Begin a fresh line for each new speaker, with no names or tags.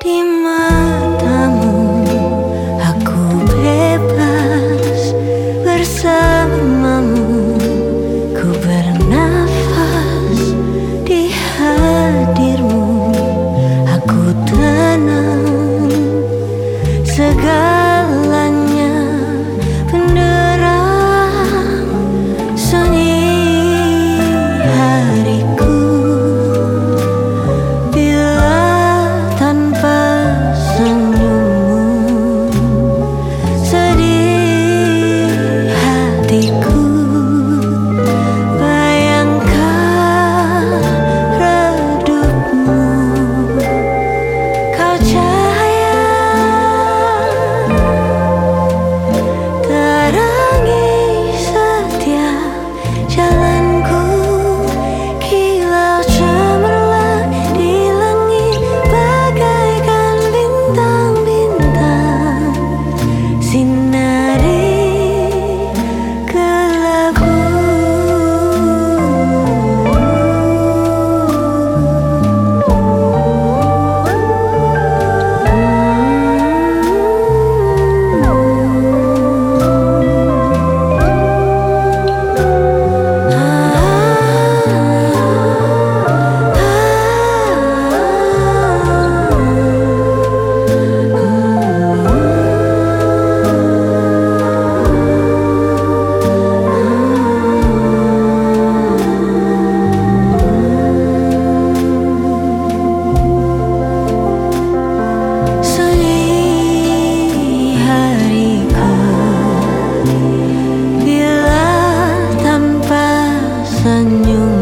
Di matamu aku bebas, bersamamu ku bernafas. Di hadirmu aku tenang, segalanya benderang. Sunyi hariku bila tanpa senyummu, sedih hatiku bayangkan redupmu. Kau cahaya terangi setiap jalanku, kilau cemerlang di langit bagaikan bintang-bintang, sinari gelapku. Sunyi hariku bila tanpa senyum.